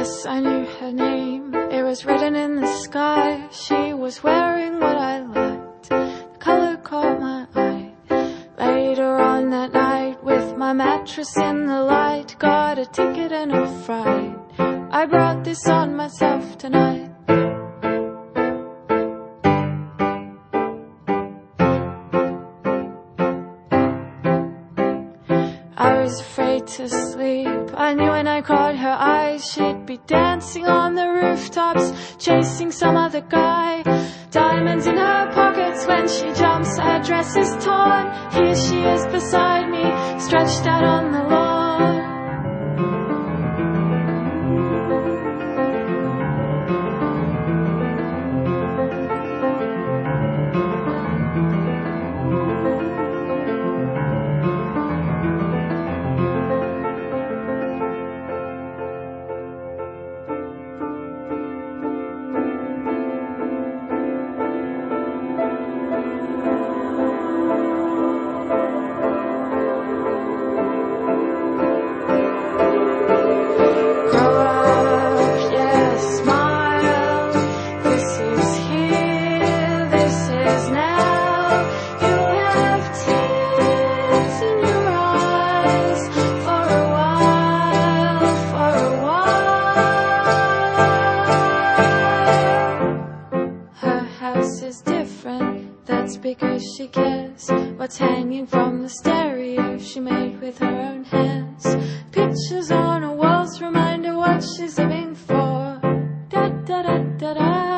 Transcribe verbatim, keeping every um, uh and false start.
Yes, I knew her name. It was written in the sky. She was wearing what I liked. The color caught my eye. Later on that night, with my mattress in the light, got a ticket and a fright. I brought this on myself tonight. I was afraid to sleep. I knew when I caught her eyes, she'd be dancing on the rooftops, chasing some other guy. Diamonds in her pockets when she jumps, her dress is torn. Here she is beside me, stretched out on the lawn. Because she cares what's hanging from the stereo she made with her own hands. Pictures on her walls remind her what she's living for. Da da da da da.